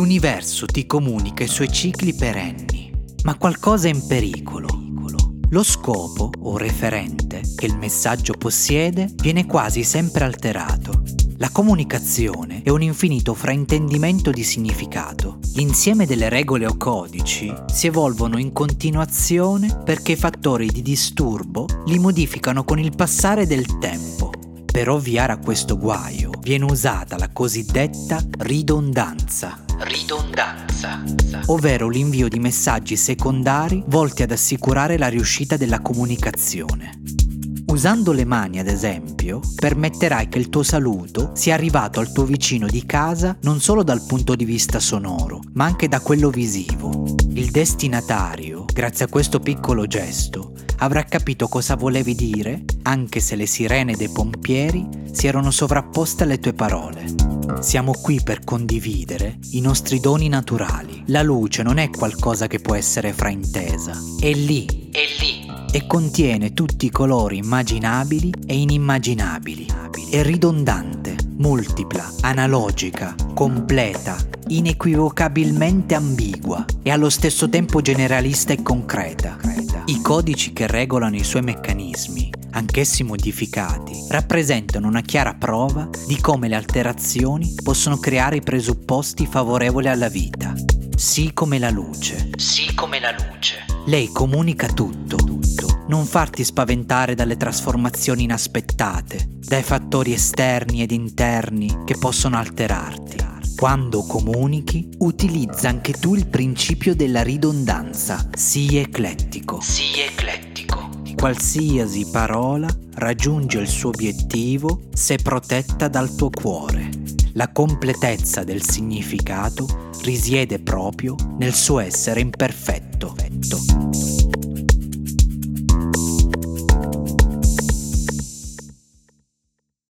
L'universo ti comunica i suoi cicli perenni, ma qualcosa è in pericolo. Lo scopo o referente che il messaggio possiede viene quasi sempre alterato. La comunicazione è un infinito fraintendimento di significato. L'insieme delle regole o codici si evolvono in continuazione perché i fattori di disturbo li modificano con il passare del tempo. Per ovviare a questo guaio viene usata la cosiddetta ridondanza, ovvero l'invio di messaggi secondari volti ad assicurare la riuscita della comunicazione. Usando le mani, ad esempio, permetterai che il tuo saluto sia arrivato al tuo vicino di casa non solo dal punto di vista sonoro, ma anche da quello visivo. Il destinatario, grazie a questo piccolo gesto, avrà capito cosa volevi dire, anche se le sirene dei pompieri si erano sovrapposte alle tue parole. Siamo qui per condividere i nostri doni naturali. La luce non è qualcosa che può essere fraintesa. È lì. E contiene tutti i colori immaginabili e inimmaginabili. È ridondante, multipla, analogica, completa, inequivocabilmente ambigua e allo stesso tempo generalista e concreta. I codici che regolano i suoi meccanismi, anch'essi modificati, rappresentano una chiara prova di come le alterazioni possono creare i presupposti favorevoli alla vita. Sì come la luce. Lei comunica tutto. Non farti spaventare dalle trasformazioni inaspettate, dai fattori esterni ed interni che possono alterarti. Quando comunichi, utilizza anche tu il principio della ridondanza. Sii eclettico. Qualsiasi parola raggiunge il suo obiettivo se protetta dal tuo cuore. La completezza del significato risiede proprio nel suo essere imperfetto.